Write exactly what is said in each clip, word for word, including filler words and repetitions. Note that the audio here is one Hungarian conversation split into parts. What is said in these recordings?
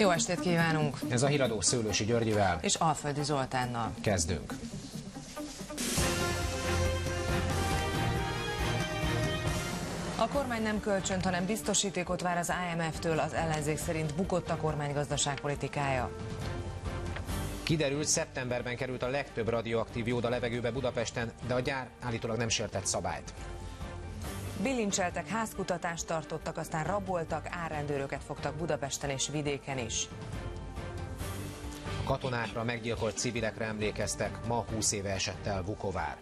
Jó estét kívánunk! Ez a Híradó Szőlősi Györgyivel és Alföldi Zoltánnal. Kezdünk. A kormány nem kölcsönt, hanem biztosítékot vár az I M F-től, az ellenzék szerint bukott a kormány gazdaságpolitikája. Kiderült, szeptemberben került a legtöbb radioaktív jód a levegőbe Budapesten, de a gyár állítólag nem sértett szabályt. Bilincseltek, házkutatást tartottak, aztán raboltak, árrendőröket fogtak Budapesten és vidéken is. A katonákra, meggyilkolt civilekre emlékeztek, ma húsz éve esett el Vukovár.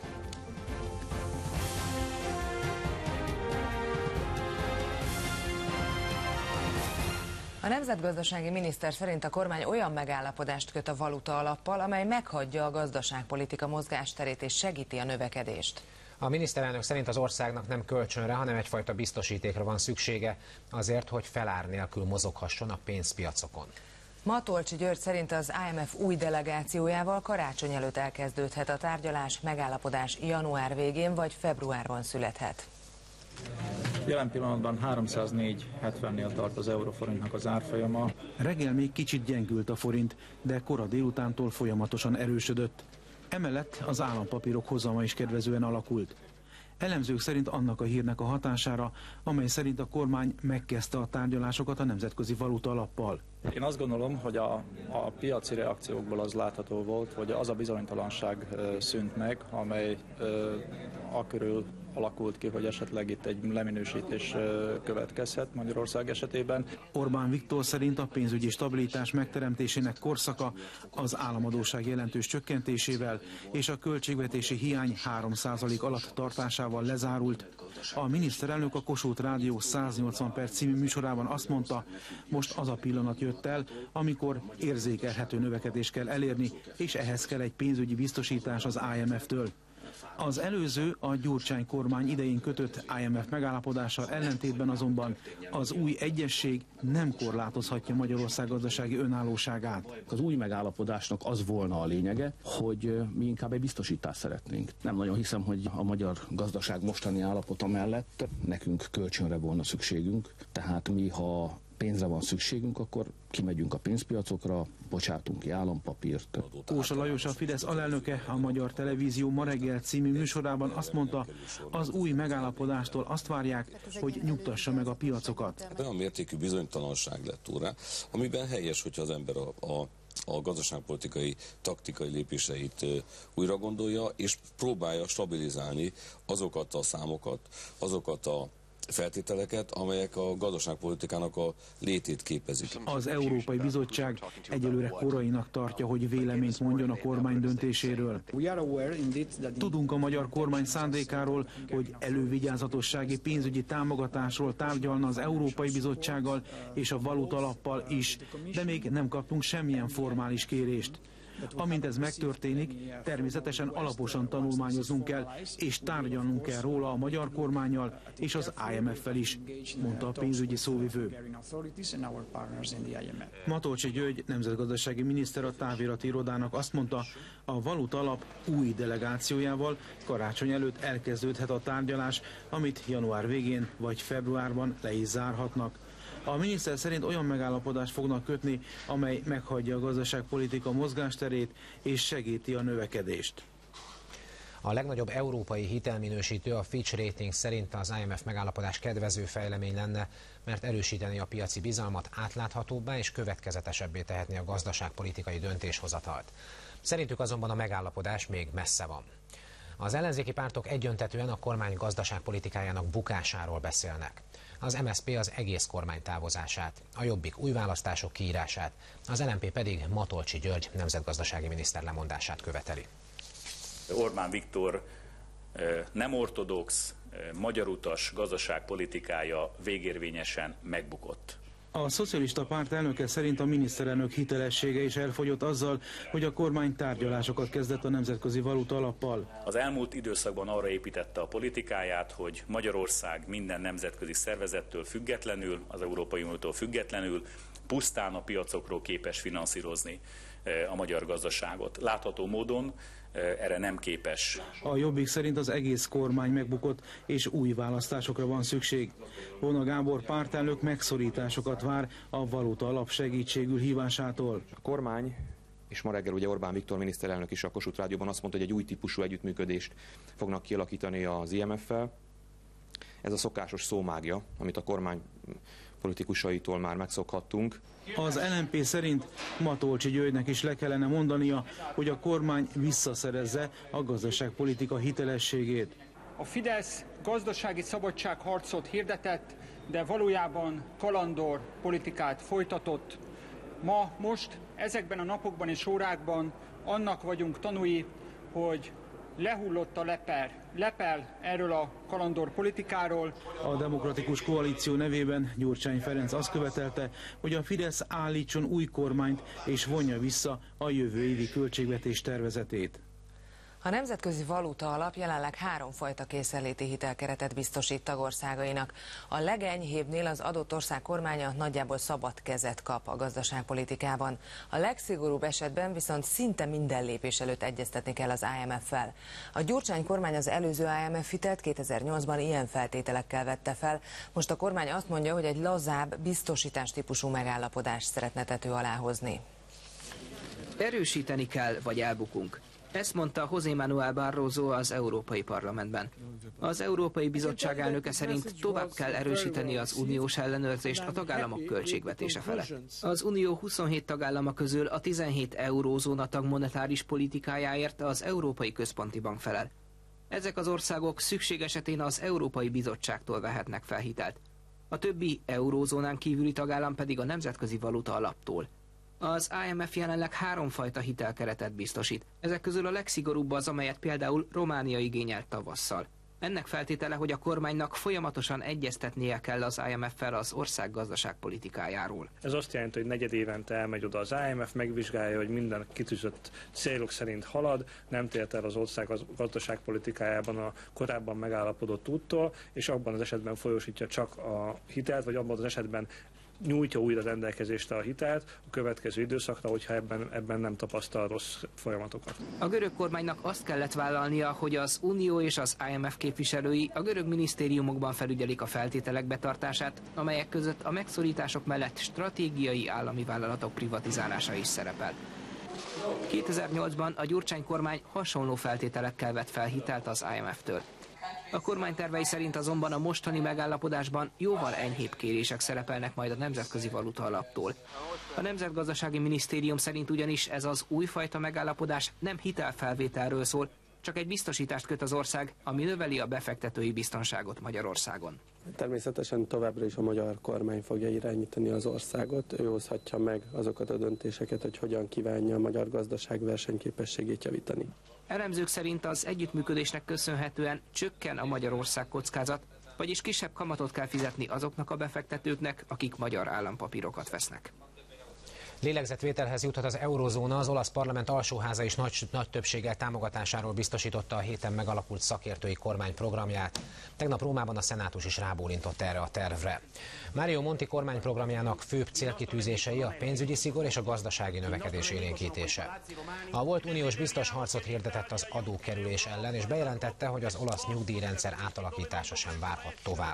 A nemzetgazdasági miniszter szerint a kormány olyan megállapodást köt a valuta alappal, amely meghagyja a gazdaságpolitika mozgásterét és segíti a növekedést. A miniszterelnök szerint az országnak nem kölcsönre, hanem egyfajta biztosítékra van szüksége azért, hogy felár nélkül mozoghasson a pénzpiacokon. Matolcsy György szerint az I M F új delegációjával karácsony előtt elkezdődhet a tárgyalás, megállapodás január végén vagy februárban születhet. Jelen pillanatban háromszáznégy hetvennél tart az euróforintnak az árfolyama. Reggel még kicsit gyengült a forint, de kora délutántól folyamatosan erősödött. Emellett az állampapírok hozama is kedvezően alakult. Elemzők szerint annak a hírnek a hatására, amely szerint a kormány megkezdte a tárgyalásokat a nemzetközi valuta alappal. Én azt gondolom, hogy a, a piaci reakciókból az látható volt, hogy az a bizonytalanság ö, szűnt meg, amely ö, akörül alakult ki, hogy esetleg itt egy leminősítés következhet Magyarország esetében. Orbán Viktor szerint a pénzügyi stabilitás megteremtésének korszaka az államadósság jelentős csökkentésével és a költségvetési hiány három százalék alatt tartásával lezárult. A miniszterelnök a Kossuth Rádió száznyolcvan perc című műsorában azt mondta, most az a pillanat jött el, amikor érzékelhető növekedést kell elérni, és ehhez kell egy pénzügyi biztosítás az I M F-től. Az előző, a Gyurcsány kormány idején kötött I M F megállapodással ellentétben azonban az új egyezség nem korlátozhatja Magyarország gazdasági önállóságát. Az új megállapodásnak az volna a lényege, hogy mi inkább egy biztosítást szeretnénk. Nem nagyon hiszem, hogy a magyar gazdaság mostani állapota mellett nekünk kölcsönre volna szükségünk, tehát mi, ha pénzre van szükségünk, akkor kimegyünk a pénzpiacokra, bocsátunk ki állampapírt. Kósa Lajos, a Fidesz alelnöke, a Magyar Televízió Ma reggel című műsorában azt mondta, az új megállapodástól azt várják, hogy nyugtassa meg a piacokat. Olyan mértékű bizonytalanság lett rá, amiben helyes, hogyha az ember a, a a gazdaságpolitikai, taktikai lépéseit újra gondolja, és próbálja stabilizálni azokat a számokat, azokat a feltételeket, amelyek a gazdaságpolitikának a létét képezik. Az Európai Bizottság egyelőre korainak tartja, hogy véleményt mondjon a kormány döntéséről. Tudunk a magyar kormány szándékáról, hogy elővigyázatossági pénzügyi támogatásról tárgyalna az Európai Bizottsággal és a valuta alappal is, de még nem kaptunk semmilyen formális kérést. Amint ez megtörténik, természetesen alaposan tanulmányoznunk kell, és tárgyalnunk kell róla a magyar kormánnyal és az I M F-fel is, mondta a pénzügyi szóvivő. Matolcsy György nemzetgazdasági miniszter a távirati irodának azt mondta, a valuta alap új delegációjával karácsony előtt elkezdődhet a tárgyalás, amit január végén vagy februárban le is zárhatnak. A miniszter szerint olyan megállapodást fognak kötni, amely meghagyja a gazdaságpolitika mozgásterét és segíti a növekedést. A legnagyobb európai hitelminősítő, a Fitch Ratings szerint az I M F megállapodás kedvező fejlemény lenne, mert erősíteni a piaci bizalmat, átláthatóbbá és következetesebbé tehetni a gazdaságpolitikai döntéshozatalt. Szerintük azonban a megállapodás még messze van. Az ellenzéki pártok egyöntetűen a kormány gazdaságpolitikájának bukásáról beszélnek. Az M S Z P az egész kormány távozását, a Jobbik új választások kiírását, az L M P pedig Matolcsy György nemzetgazdasági miniszter lemondását követeli. Orbán Viktor nem ortodox, magyarutas gazdaságpolitikája végérvényesen megbukott. A szocialista párt elnöke szerint a miniszterelnök hitelessége is elfogyott azzal, hogy a kormány tárgyalásokat kezdett a nemzetközi valuta alappal. Az elmúlt időszakban arra építette a politikáját, hogy Magyarország minden nemzetközi szervezettől függetlenül, az Európai Uniótól függetlenül pusztán a piacokról képes finanszírozni a magyar gazdaságot. Látható módon erre nem képes. A Jobbik szerint az egész kormány megbukott, és új választásokra van szükség. Vona Gábor pártelnök megszorításokat vár a valuta alap segítségül hívásától. A kormány, és ma reggel ugye Orbán Viktor miniszterelnök is a Kossuth Rádióban azt mondta, hogy egy új típusú együttműködést fognak kialakítani az I M F-fel. Ez a szokásos szómágja, amit a kormány politikusaitól már megszokhattunk. Az el em pé szerint Matolcsy Györgynek is le kellene mondania, hogy a kormány visszaszerezze a gazdaságpolitika hitelességét. A Fidesz gazdasági szabadságharcot hirdetett, de valójában kalandor politikát folytatott. Ma, most, ezekben a napokban és órákban annak vagyunk tanúi, hogy lehullott a leper, lepel erről a kalandor politikáról. A Demokratikus Koalíció nevében Gyurcsány Ferenc azt követelte, hogy a Fidesz állítson új kormányt és vonja vissza a jövő évi költségvetés tervezetét. A Nemzetközi Valuta Alap jelenleg háromfajta készenléti hitelkeretet biztosít tagországainak. A legenyhébbnél az adott ország kormánya nagyjából szabad kezet kap a gazdaságpolitikában. A legszigorúbb esetben viszont szinte minden lépés előtt egyeztetni kell az I M F-fel. A Gyurcsány kormány az előző I M F hitelt kétezer-nyolcban ilyen feltételekkel vette fel. Most a kormány azt mondja, hogy egy lazább, biztosítás típusú megállapodást szeretne tető alá hozni. Erősíteni kell, vagy elbukunk. Ezt mondta José Manuel Barroso az Európai Parlamentben. Az Európai Bizottság elnöke szerint tovább kell erősíteni az uniós ellenőrzést a tagállamok költségvetése felett. Az unió huszonhét tagállama közül a tizenhét eurózóna tag monetáris politikájáért az Európai Központi Bank felel. Ezek az országok szükség esetén az Európai Bizottságtól vehetnek fel hitelt. A többi eurózónán kívüli tagállam pedig a Nemzetközi Valuta Alaptól. Az I M F jelenleg háromfajta hitelkeretet biztosít. Ezek közül a legszigorúbb az, amelyet például Románia igényelt tavasszal. Ennek feltétele, hogy a kormánynak folyamatosan egyeztetnie kell az I M F-fel az ország gazdaságpolitikájáról. Ez azt jelenti, hogy negyed évente elmegy oda az I M F, megvizsgálja, hogy minden kitűzött célok szerint halad, nem tért el az ország gazdaságpolitikájában a korábban megállapodott úttól, és abban az esetben folyósítja csak a hitelt, vagy abban az esetben nyújtja újra rendelkezésre a hitelt a következő időszakra, hogyha ebben, ebben nem tapasztal rossz folyamatokat. A görög kormánynak azt kellett vállalnia, hogy az Unió és az I M F képviselői a görög minisztériumokban felügyelik a feltételek betartását, amelyek között a megszorítások mellett stratégiai állami vállalatok privatizálása is szerepel. kétezer-nyolcban a Gyurcsány kormány hasonló feltételekkel vett fel hitelt az I M F-től. A kormány tervei szerint azonban a mostani megállapodásban jóval enyhébb kérések szerepelnek majd a Nemzetközi Valuta Alaptól. A Nemzetgazdasági Minisztérium szerint ugyanis ez az újfajta megállapodás nem hitelfelvételről szól, csak egy biztosítást köt az ország, ami növeli a befektetői biztonságot Magyarországon. Természetesen továbbra is a magyar kormány fogja irányítani az országot, ő hozhatja meg azokat a döntéseket, hogy hogyan kívánja a magyar gazdaság versenyképességét javítani. Elemzők szerint az együttműködésnek köszönhetően csökken a Magyarország kockázat, vagyis kisebb kamatot kell fizetni azoknak a befektetőknek, akik magyar állampapírokat vesznek. Lélegzetvételhez juthat az eurózóna, az olasz parlament alsóháza is nagy, nagy többséggel támogatásáról biztosította a héten megalakult szakértői kormány programját. Tegnap Rómában a szenátus is rábólintott erre a tervre. Mario Monti kormányprogramjának főbb célkitűzései a pénzügyi szigor és a gazdasági növekedés élénkítése. A volt uniós biztos harcot hirdetett az adókerülés ellen, és bejelentette, hogy az olasz nyugdíjrendszer átalakítása sem várhat tovább.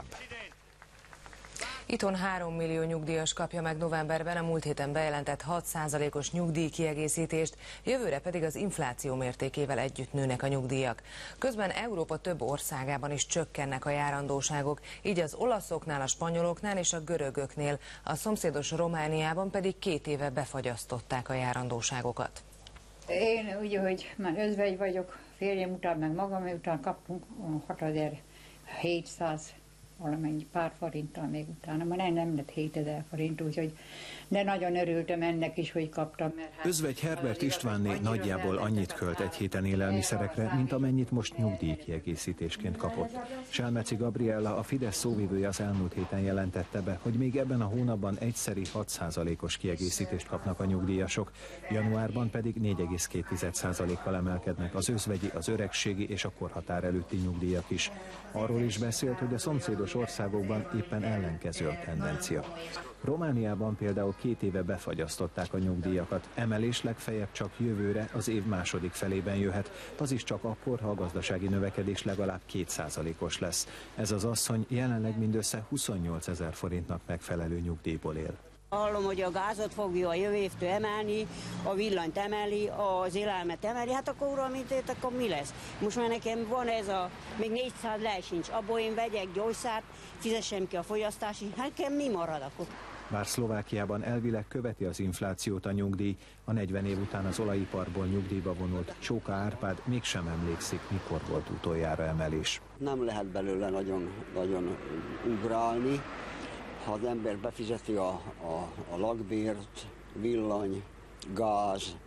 Itthon három millió nyugdíjas kapja meg novemberben a múlt héten bejelentett hat százalékos nyugdíjkiegészítést, jövőre pedig az infláció mértékével együtt nőnek a nyugdíjak. Közben Európa több országában is csökkennek a járandóságok, így az olaszoknál, a spanyoloknál és a görögöknél, a szomszédos Romániában pedig két éve befagyasztották a járandóságokat. Én úgy, hogy már özvegy vagyok, férjem után, meg magam után kaptunk hatezer-hétszáz valamennyi pár forinttal még utána, ma nem, nem lett hétezer forint, úgyhogy de nagyon örültem ennek is, hogy kaptam. Hát Özvegy Herbert Istvánné nagyjából annyit költ egy héten élelmiszerekre, mint amennyit most nyugdíjkiegészítésként kapott. Selmeci Gabriella, a Fidesz szóvivője az elmúlt héten jelentette be, hogy még ebben a hónapban egyszeri hat százalékos kiegészítést kapnak a nyugdíjasok, januárban pedig négy egész két százalékkal emelkednek az özvegyi, az öregségi és a korhatár előtti nyugdíjak is. Arról is beszélt, hogy a szomszédos szomszédos országokban éppen ellenkező a tendencia. Romániában például két éve befagyasztották a nyugdíjakat, emelés legfeljebb csak jövőre, az év második felében jöhet, az is csak akkor, ha a gazdasági növekedés legalább két százalékos lesz. Ez az asszony jelenleg mindössze huszonnyolcezer forintnak megfelelő nyugdíjból él. Hallom, hogy a gázot fogja a jövő évtől emelni, a villanyt emeli, az élelmet emeli, hát akkor uram, mint ért, akkor mi lesz? Most már nekem van ez a, még négyszáz lej sincs, abból én vegyek gyógyszert, fizessem ki a fogyasztási, hát nekem mi marad akkor? Bár Szlovákiában elvileg követi az inflációt a nyugdíj, a negyven év után az olajiparból nyugdíjba vonult Csóka Árpád mégsem emlékszik, mikor volt utoljára emelés. Nem lehet belőle nagyon, nagyon ugrálni. Ha az ember befizeti a, a, a lakbért, villany, gáz,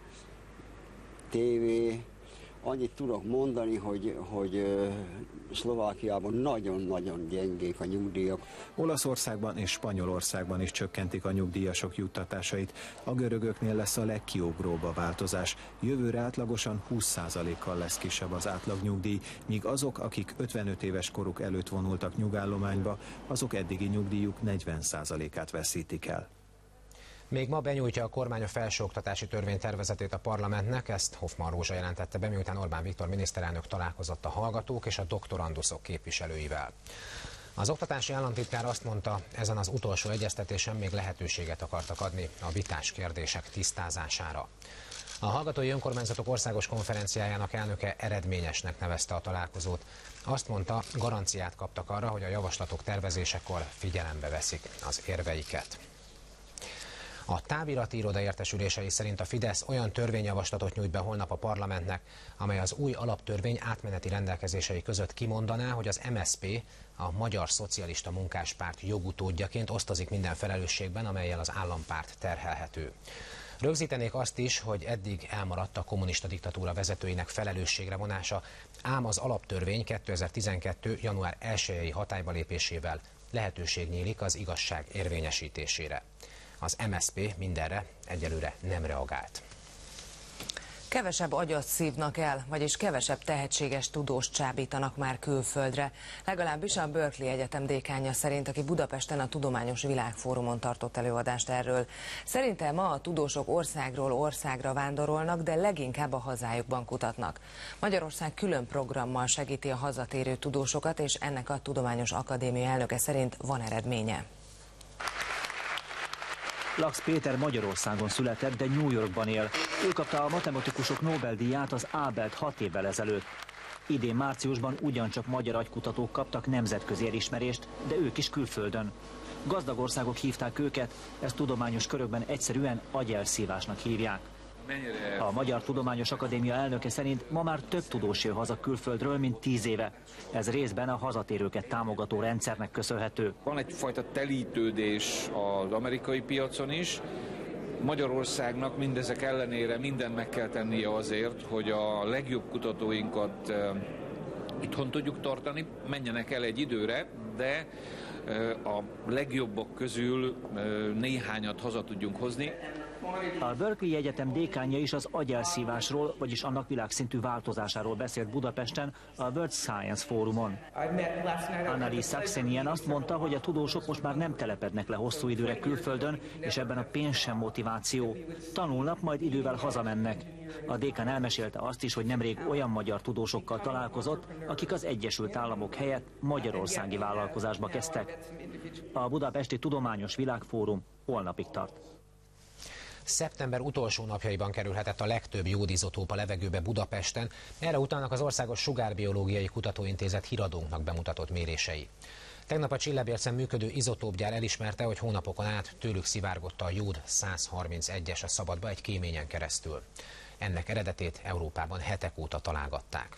tévé, annyit tudok mondani, hogy, hogy Szlovákiában nagyon-nagyon gyengék a nyugdíjak. Olaszországban és Spanyolországban is csökkentik a nyugdíjasok juttatásait. A görögöknél lesz a legkiugróbb a változás. Jövőre átlagosan húsz százalékkal lesz kisebb az átlagnyugdíj, míg azok, akik ötvenöt éves koruk előtt vonultak nyugállományba, azok eddigi nyugdíjuk negyven százalékát veszítik el. Még ma benyújtja a kormány a felsőoktatási törvénytervezetét a parlamentnek, ezt Hoffmann Rózsa jelentette be, miután Orbán Viktor miniszterelnök találkozott a hallgatók és a doktoranduszok képviselőivel. Az oktatási államtitkár azt mondta, ezen az utolsó egyeztetésen még lehetőséget akartak adni a vitás kérdések tisztázására. A Hallgatói Önkormányzatok Országos Konferenciájának elnöke eredményesnek nevezte a találkozót. Azt mondta, garanciát kaptak arra, hogy a javaslatok tervezésekor figyelembe veszik az érveiket. A távirati iroda értesülései szerint a Fidesz olyan törvényjavaslatot nyújt be holnap a parlamentnek, amely az új alaptörvény átmeneti rendelkezései között kimondaná, hogy az em es zé pé, a Magyar Szocialista Munkáspárt jogutódjaként osztozik minden felelősségben, amellyel az állampárt terhelhető. Rögzítenék azt is, hogy eddig elmaradt a kommunista diktatúra vezetőinek felelősségre vonása, ám az alaptörvény kétezer-tizenkettő. január elsejei hatályba lépésével lehetőség nyílik az igazság érvényesítésére. Az em es zé pé mindenre egyelőre nem reagált. Kevesebb agyat szívnak el, vagyis kevesebb tehetséges tudóst csábítanak már külföldre. Legalábbis a Berkeley Egyetem dékánja szerint, aki Budapesten a Tudományos Világfórumon tartott előadást erről. Szerinte ma a tudósok országról országra vándorolnak, de leginkább a hazájukban kutatnak. Magyarország külön programmal segíti a hazatérő tudósokat, és ennek a Tudományos Akadémia elnöke szerint van eredménye. Lax Péter Magyarországon született, de New Yorkban él. Ő kapta a matematikusok Nobel-díját, az Ábelt hat évvel ezelőtt. Idén márciusban ugyancsak magyar agykutatók kaptak nemzetközi elismerést, de ők is külföldön. Gazdag országok hívták őket, ezt tudományos körökben egyszerűen agyelszívásnak hívják. A Magyar Tudományos Akadémia elnöke szerint ma már több tudós jön haza külföldről, mint tíz éve. Ez részben a hazatérőket támogató rendszernek köszönhető. Van egyfajta telítődés az amerikai piacon is. Magyarországnak mindezek ellenére mindent meg kell tennie azért, hogy a legjobb kutatóinkat itthon tudjuk tartani, menjenek el egy időre, de a legjobbak közül néhányat haza tudjunk hozni. A Berkeley Egyetem dékánja is az agyelszívásról, vagyis annak világszintű változásáról beszélt Budapesten a World Science Fórumon. Anneli Saxenian azt mondta, hogy a tudósok most már nem telepednek le hosszú időre külföldön, és ebben a pénz sem motiváció. Tanulnak, majd idővel hazamennek. A dékán elmesélte azt is, hogy nemrég olyan magyar tudósokkal találkozott, akik az Egyesült Államok helyett magyarországi vállalkozásba kezdtek. A Budapesti Tudományos Világfórum holnapig tart. Szeptember utolsó napjaiban kerülhetett a legtöbb jódizotóp a levegőbe Budapesten, erre utalnak az Országos Sugárbiológiai Kutatóintézet híradónknak bemutatott mérései. Tegnap a Csillebércen működő izotópgyár elismerte, hogy hónapokon át tőlük szivárgott a jód száz harmincegyes a szabadba egy kéményen keresztül. Ennek eredetét Európában hetek óta találgatták.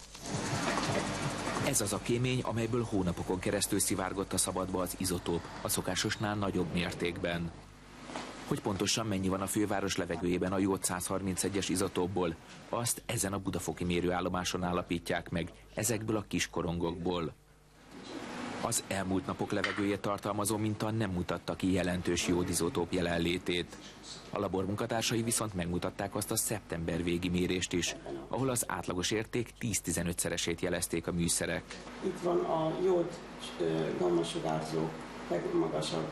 Ez az a kémény, amelyből hónapokon keresztül szivárgott a szabadba az izotóp, a szokásosnál nagyobb mértékben. Hogy pontosan mennyi van a főváros levegőjében a jód száz harmincegyes izotópból, azt ezen a budafoki mérőállomáson állapítják meg, ezekből a kis korongokból. Az elmúlt napok levegőjét tartalmazó minta nem mutatta ki jelentős jódizotóp jelenlétét. A labor munkatársai viszont megmutatták azt a szeptember végi mérést is, ahol az átlagos érték tíz-tizenötszeresét jelezték a műszerek. Itt van a jód gammasugárzó legmagasabb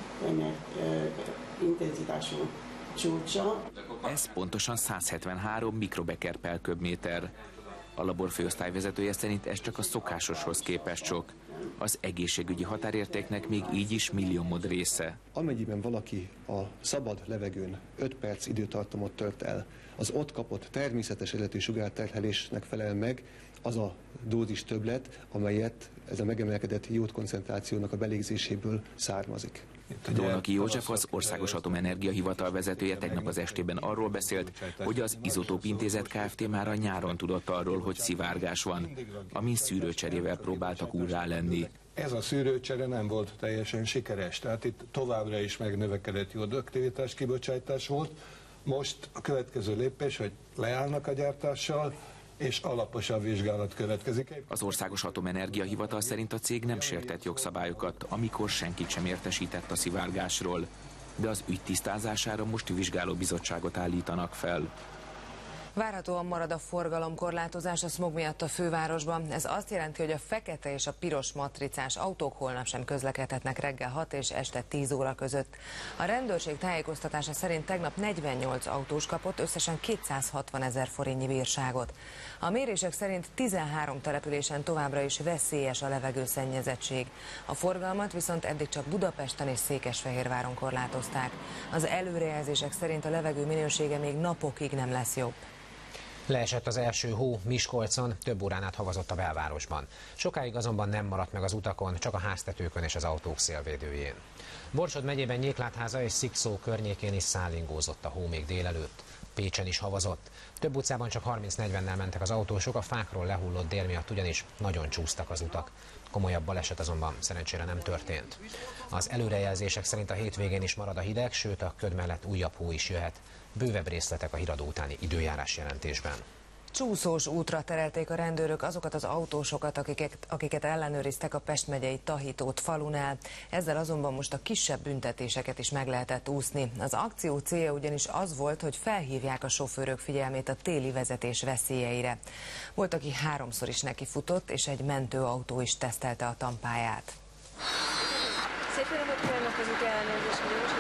intenzitású csúcsa. Ez pontosan száz hetvenhárom mikrobeker per köbméter. A labor főosztályvezetője szerint ez csak a szokásoshoz képest sok. Az egészségügyi határértéknek még így is milliómod része. Amennyiben valaki a szabad levegőn öt perc időtartamot tört el, az ott kapott természetes eredetű sugárterhelésnek felel meg az a dózis többlet, amelyet ez a megemelkedett jódkoncentrációnak a belégzéséből származik. Dolnoki József, az Országos Atomenergia Hivatal vezetője tegnap az estében arról beszélt, hogy az Izotóp Intézet Kft. Már a nyáron tudott arról, hogy szivárgás van, amin szűrőcserével próbáltak úrrá lenni. Ez a szűrőcsere nem volt teljesen sikeres, tehát itt továbbra is megnövekedett jódaktivitás kibocsátás volt. Most a következő lépés, hogy leállnak a gyártással, és alaposabb vizsgálat következik. Az Országos Atomenergia Hivatal szerint a cég nem sértett jogszabályokat, amikor senkit sem értesített a szivárgásról, de az ügy tisztázására most vizsgálóbizottságot állítanak fel. Várhatóan marad a forgalomkorlátozás a szmog miatt a fővárosban. Ez azt jelenti, hogy a fekete és a piros matricás autók holnap sem közlekedhetnek reggel hat és este tíz óra között. A rendőrség tájékoztatása szerint tegnap negyvennyolc autós kapott összesen kétszázhatvan ezer forintnyi bírságot. A mérések szerint tizenhárom településen továbbra is veszélyes a levegőszennyezettség. A forgalmat viszont eddig csak Budapesten és Székesfehérváron korlátozták. Az előrejelzések szerint a levegő minősége még napokig nem lesz jobb. Leesett az első hó Miskolcon, több órán át havazott a belvárosban. Sokáig azonban nem maradt meg az utakon, csak a háztetőkön és az autók szélvédőjén. Borsod megyében Nyéklátháza és Szikszó környékén is szállingózott a hó még délelőtt. Pécsen is havazott. Több utcában csak harminc-negyvennel mentek az autósok, a fákról lehullott dél miatt ugyanis nagyon csúsztak az utak. Komolyabb baleset azonban szerencsére nem történt. Az előrejelzések szerint a hétvégén is marad a hideg, sőt a köd mellett újabb hó is jöhet. Bővebb részletek a híradó utáni időjárás jelentésben. Csúszós útra terelték a rendőrök azokat az autósokat, akiket, akiket ellenőriztek a Pest megyei Tahitót falunál. Ezzel azonban most a kisebb büntetéseket is meg lehetett úszni. Az akció célja ugyanis az volt, hogy felhívják a sofőrök figyelmét a téli vezetés veszélyeire. Volt, aki háromszor is nekifutott, és egy mentőautó is tesztelte a tampáját. Szép napot kívánok az úti ellenőrzésre.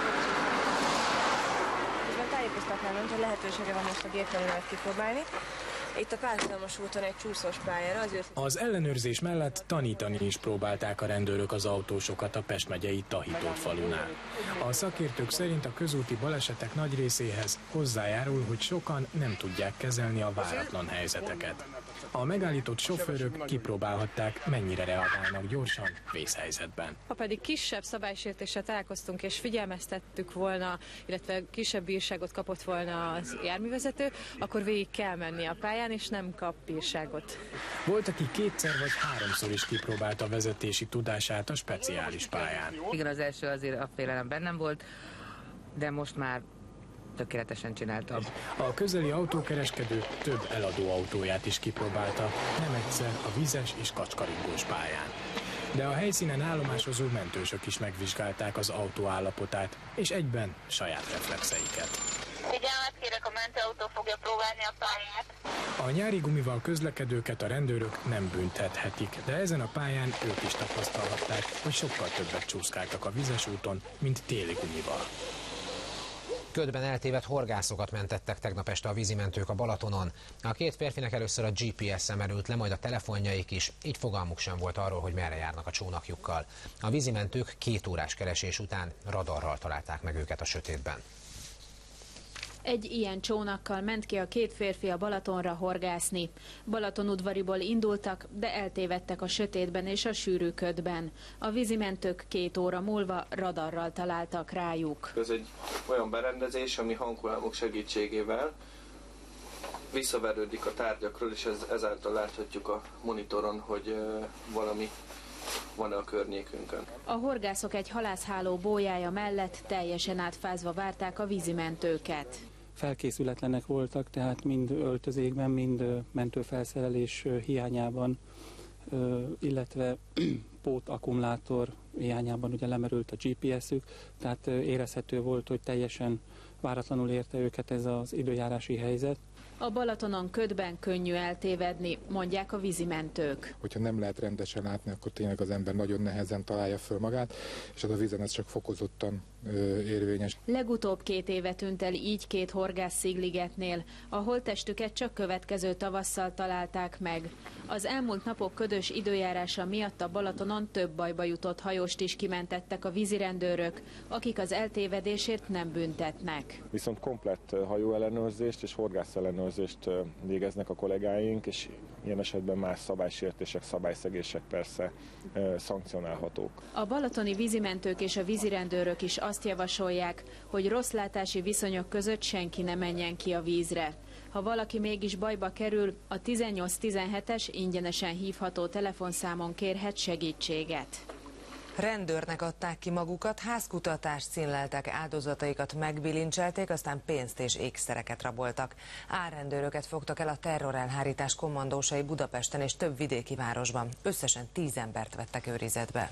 Tájékoztatnám önt, hogy lehetősége van most a gépjárművet kipróbálni. Itt a párhuzamos úton egy csúszós pályára. Az, ősz... az ellenőrzés mellett tanítani is próbálták a rendőrök az autósokat a Pest megyei Tahitót falunál. A szakértők szerint a közúti balesetek nagy részéhez hozzájárul, hogy sokan nem tudják kezelni a váratlan helyzeteket. A megállított sofőrök kipróbálhatták, mennyire reagálnak gyorsan vészhelyzetben. Ha pedig kisebb szabálysértéssel találkoztunk és figyelmeztettük volna, illetve kisebb bírságot kapott volna az járművezető, akkor végig kell menni a pályán, és nem kap bírságot. Volt, aki kétszer vagy háromszor is kipróbálta a vezetési tudását a speciális pályán. Igen, az első azért a félelem bennem volt, de most már tökéletesen csináltam. A közeli autókereskedő több eladó autóját is kipróbálta, nem egyszer a vizes és kacskaringós pályán. De a helyszínen állomásozó mentősök is megvizsgálták az autó állapotát, és egyben saját reflexeiket. Figyelmet kérek, a mentőautó fogja próbálni a pályát. A nyári gumival közlekedőket a rendőrök nem büntethetik, de ezen a pályán ők is tapasztalhatták, hogy sokkal többet csúszkáltak a vizes úton, mint téli gumival. Ködben eltévedt horgászokat mentettek tegnap este a vízimentők a Balatonon. A két férfinek először a gé pé es emerült le, majd a telefonjaik is, így fogalmuk sem volt arról, hogy merre járnak a csónakjukkal. A vízimentők két órás keresés után radarral találták meg őket a sötétben. Egy ilyen csónakkal ment ki a két férfi a Balatonra horgászni. Balatonudvariból indultak, de eltévedtek a sötétben és a sűrű ködben. A vízimentők két óra múlva radarral találtak rájuk. Ez egy olyan berendezés, ami hanghullám segítségével visszaverődik a tárgyakról, és ez, ezáltal láthatjuk a monitoron, hogy valami van-e a környékünkön. A horgászok egy halászháló bójája mellett teljesen átfázva várták a vízimentőket. Felkészületlenek voltak, tehát mind öltözékben, mind mentőfelszerelés hiányában, illetve pót akkumulátor hiányában ugye lemerült a gé pé es-ük, tehát érezhető volt, hogy teljesen váratlanul érte őket ez az időjárási helyzet. A Balatonon ködben könnyű eltévedni, mondják a vízimentők. Hogyha nem lehet rendesen látni, akkor tényleg az ember nagyon nehezen találja föl magát, és az a vízen ez csak fokozottan ö, érvényes. Legutóbb két éve tűnt el így két horgász Szigligetnél, a holttestüket csak következő tavasszal találták meg. Az elmúlt napok ködös időjárása miatt a Balatonon több bajba jutott hajóst is kimentettek a vízirendőrök, akik az eltévedésért nem büntetnek. Viszont komplett hajóellenőrzést és horgász ellenőrzést végeznek a kollégáink, és ilyen esetben más szabálysértések, szabályszegések persze szankcionálhatók. A balatoni vízimentők és a vízirendőrök is azt javasolják, hogy rosszlátási viszonyok között senki ne menjen ki a vízre. Ha valaki mégis bajba kerül, a tizennyolc tizenhetes ingyenesen hívható telefonszámon kérhet segítséget. Rendőrnek adták ki magukat, házkutatást színleltek, áldozataikat megbilincselték, aztán pénzt és ékszereket raboltak. Álrendőröket fogtak el a terrorelhárítás kommandósai Budapesten és több vidéki városban. Összesen tíz embert vettek őrizetbe.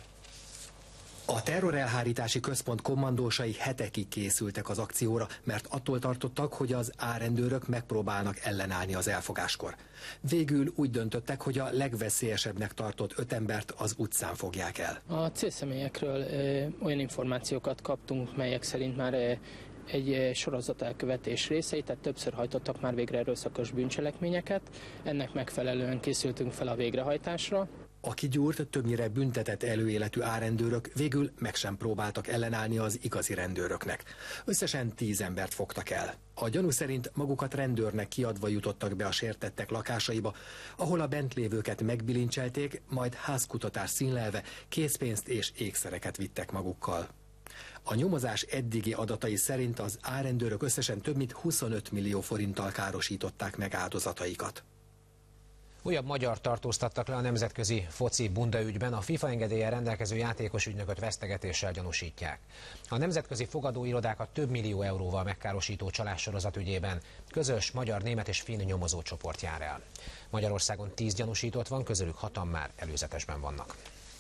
A terrorelhárítási központ kommandósai hetekig készültek az akcióra, mert attól tartottak, hogy az álrendőrök megpróbálnak ellenállni az elfogáskor. Végül úgy döntöttek, hogy a legveszélyesebbnek tartott öt embert az utcán fogják el. A célszemélyekről ö, olyan információkat kaptunk, melyek szerint már ö, egy sorozatelkövetés részei, tehát többször hajtottak már végre erőszakos bűncselekményeket. Ennek megfelelően készültünk fel a végrehajtásra. A kigyúrt, többnyire büntetett előéletű álrendőrök végül meg sem próbáltak ellenállni az igazi rendőröknek. Összesen tíz embert fogtak el. A gyanú szerint magukat rendőrnek kiadva jutottak be a sértettek lakásaiba, ahol a bent lévőket megbilincselték, majd házkutatás színlelve készpénzt és ékszereket vittek magukkal. A nyomozás eddigi adatai szerint az álrendőrök összesen több mint huszonöt millió forinttal károsították meg áldozataikat. Újabb magyar tartóztattak le a nemzetközi foci bunda ügyben, a FIFA engedéllyel rendelkező játékos ügynököt vesztegetéssel gyanúsítják. A nemzetközi fogadóirodákat több millió euróval megkárosító csalássorozat ügyében közös magyar, német és finn nyomozócsoport jár el. Magyarországon tíz gyanúsított van, közülük hatan már előzetesben vannak.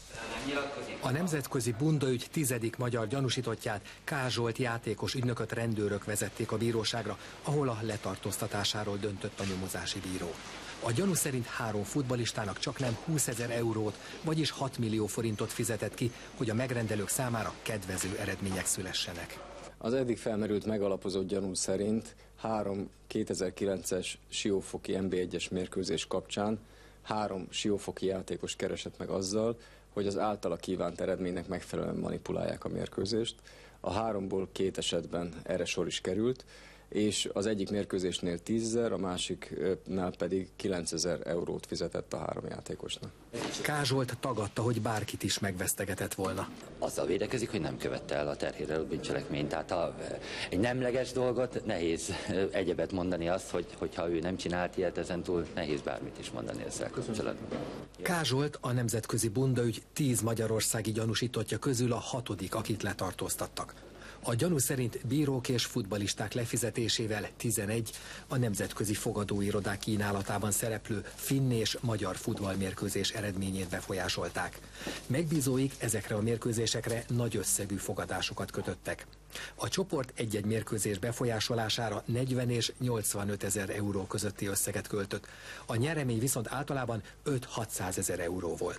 A nemzetközi bundaügy tizedik magyar gyanúsítottját, K. Zsolt játékos ügynököt rendőrök vezették a bíróságra, ahol a letartóztatásáról döntött a nyomozási bíró. A gyanú szerint három futballistának csaknem húszezer eurót, vagyis hat millió forintot fizetett ki, hogy a megrendelők számára kedvező eredmények szülessenek. Az eddig felmerült megalapozott gyanú szerint három kétezer-kilences siófoki en bé egyes mérkőzés kapcsán három siófoki játékos keresett meg azzal, hogy az általa kívánt eredménynek megfelelően manipulálják a mérkőzést. A háromból két esetben erre sor is került, és az egyik mérkőzésnél tízezer, a másiknál pedig kilencezer eurót fizetett a három játékosnak. K. Zsolt tagadta, hogy bárkit is megvesztegetett volna. Azzal védekezik, hogy nem követte el a terhérelő bűncselekményt. Tehát a, egy nemleges dolgot nehéz egyebet mondani azt, hogy, hogyha ő nem csinált ilyet, ezentúl nehéz bármit is mondani ezzel kapcsolatban. K. Zsolt a nemzetközi bundaügy tíz magyarországi gyanúsítottja közül a hatodik, akit letartóztattak. A gyanú szerint bírók és futballisták lefizetésével tizenegy a nemzetközi fogadóirodák kínálatában szereplő finn és magyar futballmérkőzés eredményét befolyásolták. Megbízóik ezekre a mérkőzésekre nagy összegű fogadásokat kötöttek. A csoport egy-egy mérkőzés befolyásolására negyven és nyolcvanöt ezer euró közötti összeget költött. A nyeremény viszont általában öt-hatszázezer euró volt.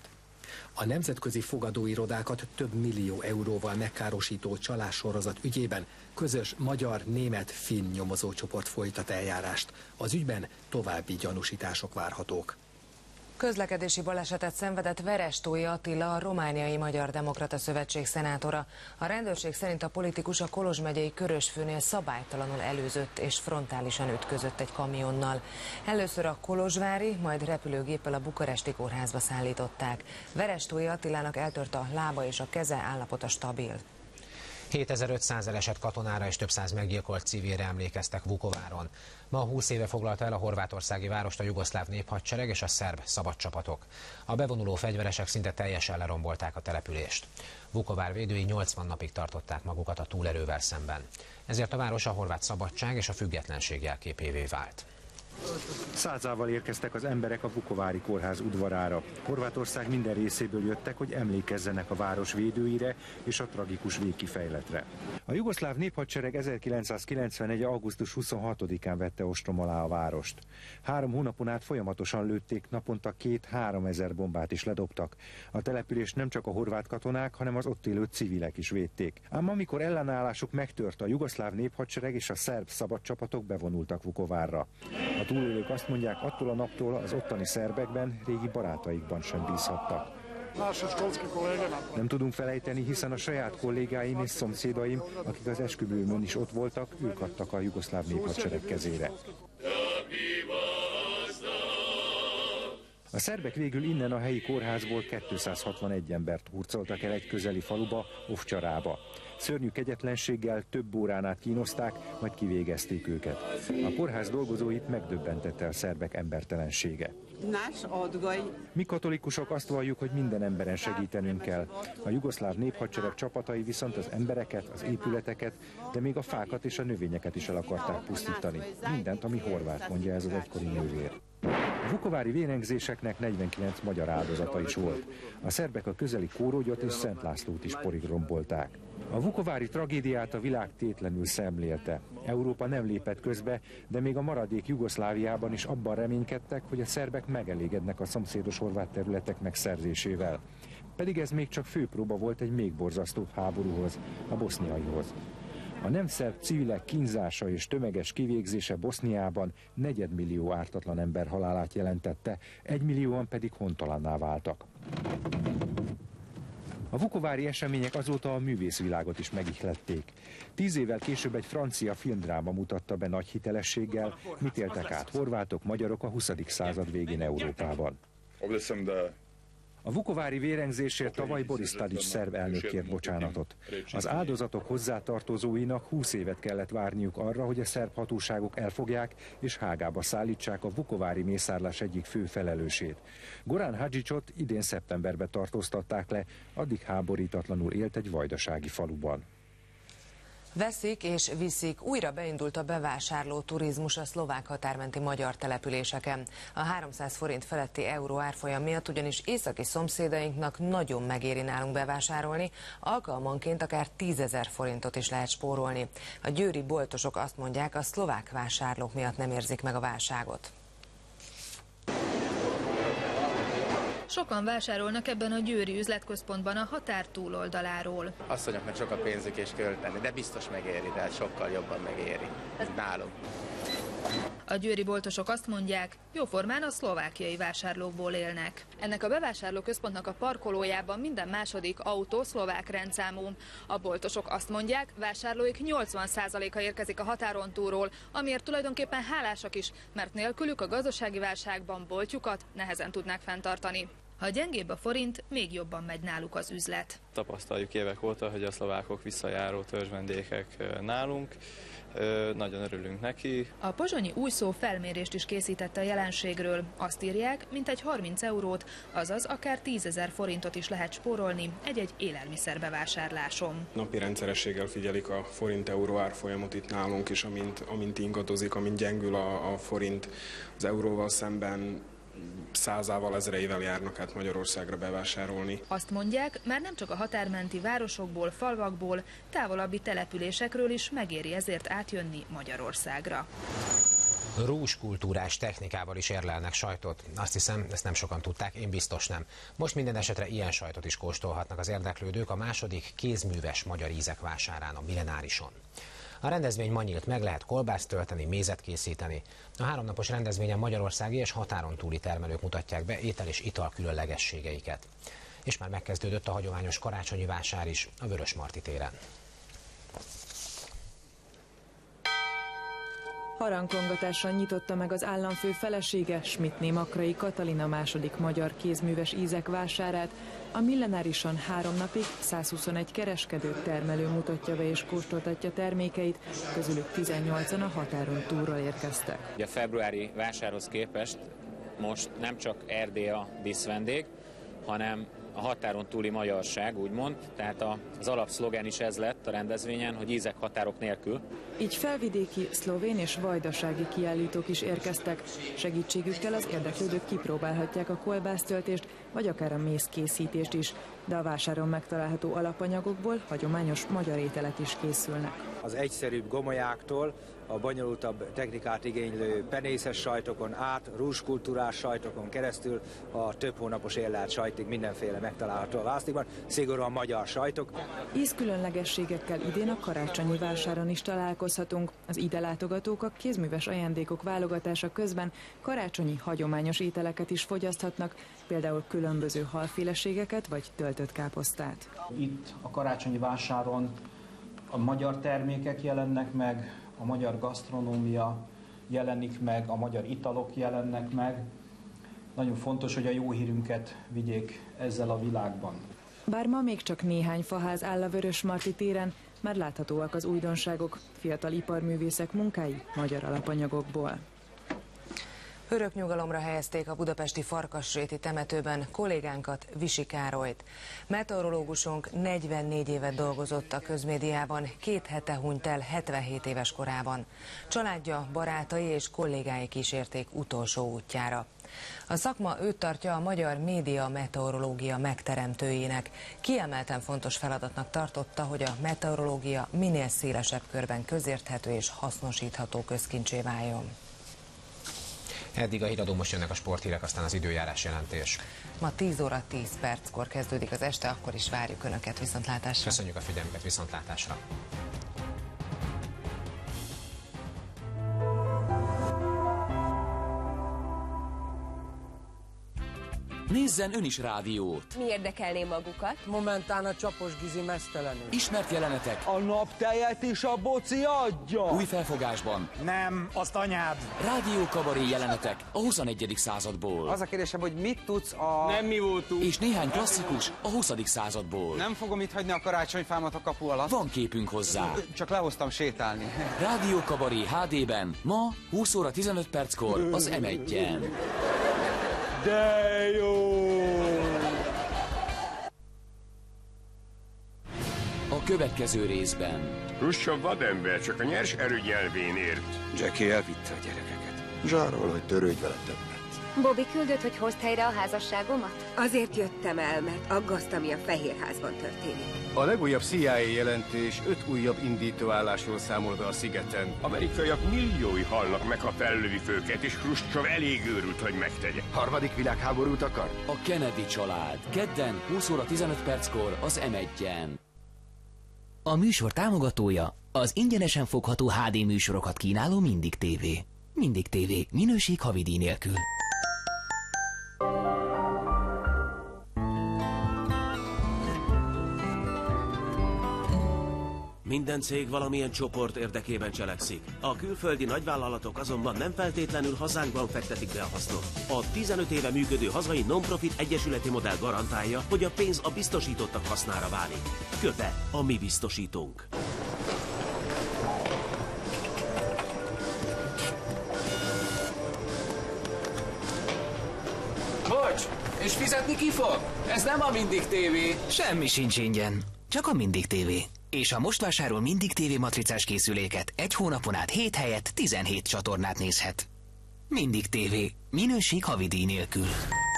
A nemzetközi fogadóirodákat több millió euróval megkárosító csalássorozat ügyében közös magyar, német, finn nyomozócsoport folytat eljárást. Az ügyben további gyanúsítások várhatók. Közlekedési balesetet szenvedett Verestói Attila, a Romániai Magyar Demokrata Szövetség szenátora. A rendőrség szerint a politikus a Kolozs megyei Körösfőnél szabálytalanul előzött és frontálisan ütközött egy kamionnal. Először a kolozsvári, majd repülőgéppel a bukaresti kórházba szállították. Verestói Attilának eltört a lába és a keze, állapota stabil. hétezer-ötszáz elesett katonára és több száz meggyilkolt civilre emlékeztek Vukováron. Ma húsz éve foglalta el a horvátországi várost a jugoszláv néphadsereg és a szerb szabadcsapatok. A bevonuló fegyveresek szinte teljesen lerombolták a települést. Vukovár védői nyolcvan napig tartották magukat a túlerővel szemben. Ezért a város a horvát szabadság és a függetlenség jelképévé vált. Százával érkeztek az emberek a Vukovári kórház udvarára. Horvátország minden részéből jöttek, hogy emlékezzenek a város védőire és a tragikus végkifejletre. A jugoszláv néphadsereg ezerkilencszázkilencvenegy. augusztus huszonhatodikán vette ostrom alá a várost. Három hónapon át folyamatosan lőtték, naponta két-három ezer bombát is ledobtak. A települést nem csak a horvát katonák, hanem az ott élő civilek is védték. Ám amikor ellenállásuk megtört, a jugoszláv néphadsereg és a szerb szabadcsapatok bevonultak Vukovárra. A túlélők azt mondják, attól a naptól az ottani szerbekben, régi barátaikban sem bízhattak. Nem tudunk felejteni, hiszen a saját kollégáim és szomszédaim, akik az esküvőmön is ott voltak, ők adtak a jugoszláv néphadsereg kezére. A szerbek végül innen a helyi kórházból kétszázhatvanegy embert hurcoltak el egy közeli faluba, Ovcsarába. Szörnyű kegyetlenséggel több órán át kínozták, majd kivégezték őket. A kórház dolgozóit megdöbbentette a szerbek embertelensége. Mi katolikusok azt valljuk, hogy minden emberen segítenünk kell. A jugoszláv néphadsereg csapatai viszont az embereket, az épületeket, de még a fákat és a növényeket is el akarták pusztítani. Mindent, ami horvát, mondja ez az egykori nővér. A vukovári vérengzéseknek negyvenkilenc magyar áldozata is volt. A szerbek a közeli Kórogyot és Szent Lászlót is porig rombolták. A vukovári tragédiát a világ tétlenül szemlélte. Európa nem lépett közbe, de még a maradék Jugoszláviában is abban reménykedtek, hogy a szerbek megelégednek a szomszédos horvát területek megszerzésével. Pedig ez még csak főpróba volt egy még borzasztóbb háborúhoz, a boszniaihoz. A nem szerb civilek kínzása és tömeges kivégzése Boszniában negyedmillió ártatlan ember halálát jelentette, egymillióan pedig hontalanná váltak. A vukovári események azóta a művészvilágot is megihlették. Tíz évvel később egy francia filmdráma mutatta be nagy hitelességgel, mit éltek át horvátok, magyarok a huszadik század végén Európában. A vukovári vérengzésért tavaly Boris Tadić szerb elnök kért bocsánatot. Az áldozatok hozzátartozóinak húsz évet kellett várniuk arra, hogy a szerb hatóságok elfogják és Hágába szállítsák a vukovári mészárlás egyik fő felelősét. Goran Hadžićot idén szeptemberben tartóztatták le, addig háborítatlanul élt egy vajdasági faluban. Veszik és viszik, újra beindult a bevásárló turizmus a szlovák határmenti magyar településeken. A háromszáz forint feletti euró árfolyam miatt ugyanis északi szomszédainknak nagyon megéri nálunk bevásárolni, alkalmanként akár tízezer forintot is lehet spórolni. A győri boltosok azt mondják, a szlovák vásárlók miatt nem érzik meg a válságot. Sokan vásárolnak ebben a győri üzletközpontban a határ túloldaláról. Asszonyoknak sokkal pénzük és költeni, de biztos megéri, tehát sokkal jobban megéri. Ez nálunk. A győri boltosok azt mondják, jóformán a szlovákiai vásárlókból élnek. Ennek a bevásárlóközpontnak a parkolójában minden második autó szlovák rendszámú. A boltosok azt mondják, vásárlóik nyolcvan százaléka érkezik a határon túlról, amiért tulajdonképpen hálásak is, mert nélkülük a gazdasági válságban boltjukat nehezen tudnák fenntartani. Ha gyengébb a forint, még jobban megy náluk az üzlet. Tapasztaljuk évek óta, hogy a szlovákok visszajáró törzsvendégek nálunk. Nagyon örülünk neki. A pozsonyi újszó felmérést is készítette a jelenségről. Azt írják, mintegy harminc eurót, azaz akár tízezer forintot is lehet spórolni egy-egy élelmiszer bevásárláson. Napi rendszerességgel figyelik a forint-euró árfolyamot itt nálunk, és amint, amint ingadozik, amint gyengül a, a forint az euróval szemben, százával, ezreivel járnak át Magyarországra bevásárolni. Azt mondják, már nem csak a határmenti városokból, falvakból, távolabbi településekről is megéri ezért átjönni Magyarországra. Rúzskultúrás technikával is érlelnek sajtot. Azt hiszem, ezt nem sokan tudták, én biztos nem. Most minden esetre ilyen sajtot is kóstolhatnak az érdeklődők a második kézműves magyar ízek vásárán, a Millenárison. A rendezvény ma nyílt, meg lehet kolbászt tölteni, mézet készíteni. A háromnapos rendezvényen magyarországi és határon túli termelők mutatják be étel és ital különlegességeiket. És már megkezdődött a hagyományos karácsonyi vásár is a Vörösmarty téren. Harangkongatással nyitotta meg az államfő felesége, Schmidtné Makrai Katalina második magyar kézműves ízek vásárát. A Millenárison három napig százhuszonegy kereskedő, termelő mutatja be és kóstoltatja termékeit, közülük tizennyolcan a határon túlról érkeztek. A februári vásárhoz képest most nem csak Erdély a díszvendég, hanem a határon túli magyarság, úgymond, tehát az alapszlogán is ez lett a rendezvényen, hogy ízek határok nélkül. Így felvidéki, szlovén és vajdasági kiállítók is érkeztek. Segítségükkel az érdeklődők kipróbálhatják a kolbásztöltést, vagy akár a mézkészítést is, de a vásáron megtalálható alapanyagokból hagyományos magyar ételek is készülnek. Az egyszerűbb gomolyáktól a bonyolultabb technikát igénylő penészes sajtokon át, rúzskultúrás sajtokon keresztül a több hónapos érlelt sajtig mindenféle megtalálható a vásznikban, szigorúan magyar sajtok. Ízkülönlegességekkel idén a karácsonyi vásáron is találkozhatunk. Az ide látogatók a kézműves ajándékok válogatása közben karácsonyi hagyományos ételeket is fogyaszthatnak, például különböző halféleségeket vagy töltött káposztát. Itt a karácsonyi vásáron a magyar termékek jelennek meg, a magyar gasztronómia jelenik meg, a magyar italok jelennek meg. Nagyon fontos, hogy a jó hírünket vigyék ezzel a világban. Bár ma még csak néhány faház áll a Vörösmarty téren, már láthatóak az újdonságok, fiatal iparművészek munkái magyar alapanyagokból. Örök nyugalomra helyezték a budapesti Farkasréti temetőben kollégánkat, Visi Károlyt. Meteorológusunk negyvennégy évet dolgozott a közmédiában, két hete hunyt el hetvenhét éves korában. Családja, barátai és kollégái kísérték utolsó útjára. A szakma őt tartja a magyar média meteorológia megteremtőjének. Kiemelten fontos feladatnak tartotta, hogy a meteorológia minél szélesebb körben közérthető és hasznosítható közkincsé váljon. Eddig a híradó, most jönnek a sporthírek, aztán az időjárás jelentés. Ma tíz óra tíz perckor kezdődik az este, akkor is várjuk Önöket viszontlátásra. Köszönjük a figyelmüket, viszontlátásra. Nézzen ön is rádiót! Mi érdekelné magukat? Momentán a Csapos Gizi meztelenül. Ismert jelenetek. A naptejet is a boci adja! Új felfogásban. Nem, azt anyád! Rádió kabaré jelenetek a huszonegyedik századból. Az a kérdésem, hogy mit tudsz a... Nem mi voltunk. És néhány klasszikus a huszadik századból. Nem fogom itt hagyni a karácsonyfámat a kapu alatt. Van képünk hozzá. Csak lehoztam sétálni. Rádió kabaré há dében ma húsz óra tizenöt perckor az em egyen. De jó! A következő részben. Hruscsov vadember, csak a nyers erő nyelvén ért. Jackie elvitte a gyerekeket. Zsárol, hogy törődj vele többet. Bobby küldött, hogy hozd helyre a házasságomat? Azért jöttem el, mert aggaszt, ami a Fehérházban történik. A legújabb C I A jelentés öt újabb indítóállásról számol be a szigeten. Amerikaiak milliói halnak meg, ha fellövik őket, és Hruscsov elég őrült, hogy megtegye. Harmadik világháborút akar? A Kennedy család. Kedden húsz óra tizenöt perckor az em egyen. A műsor támogatója az ingyenesen fogható há dé műsorokat kínáló Mindig té vé. Mindig té vé, minőség havidíj nélkül. Minden cég valamilyen csoport érdekében cselekszik. A külföldi nagyvállalatok azonban nem feltétlenül hazánkban fektetik be a hasznot. A tizenöt éve működő hazai non-profit egyesületi modell garantálja, hogy a pénz a biztosítottak hasznára válik. Köve a mi biztosítónk. Bocs, és fizetni ki fog? Ez nem a Mindig té vé. Semmi sincs ingyen, csak a Mindig té vé. És ha most vásárol Mindig té vé matricás készüléket, egy hónapon át hét helyett tizenhét csatornát nézhet. Mindig té vé. Minőség havidíj nélkül.